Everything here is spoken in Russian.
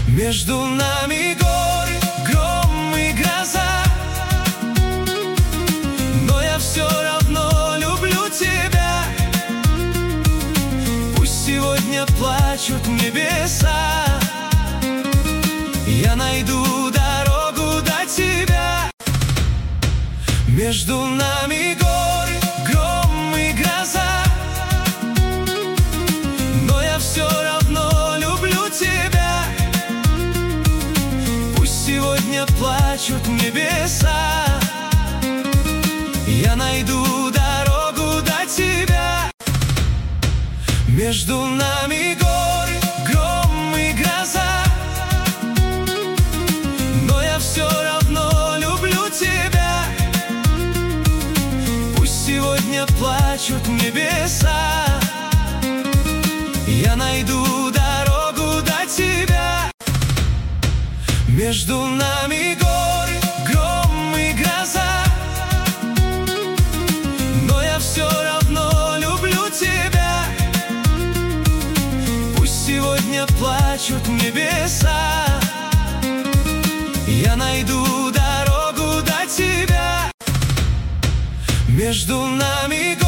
Между нами горы, гром и гроза, но я все равно люблю тебя. Пусть сегодня плачут небеса, я найду дорогу до тебя. Между нами горы, гром и гроза, но я все равно люблю тебя. Пусть сегодня плачут небеса, я найду дорогу до тебя. Между нами горы, гром и гроза, но я все равно люблю тебя. Пусть сегодня плачут небеса, я найду дорогу до тебя. Между нами горы, гром и гроза, но я все равно люблю тебя. Пусть сегодня плачут небеса, я найду дорогу до тебя. Между нами горы,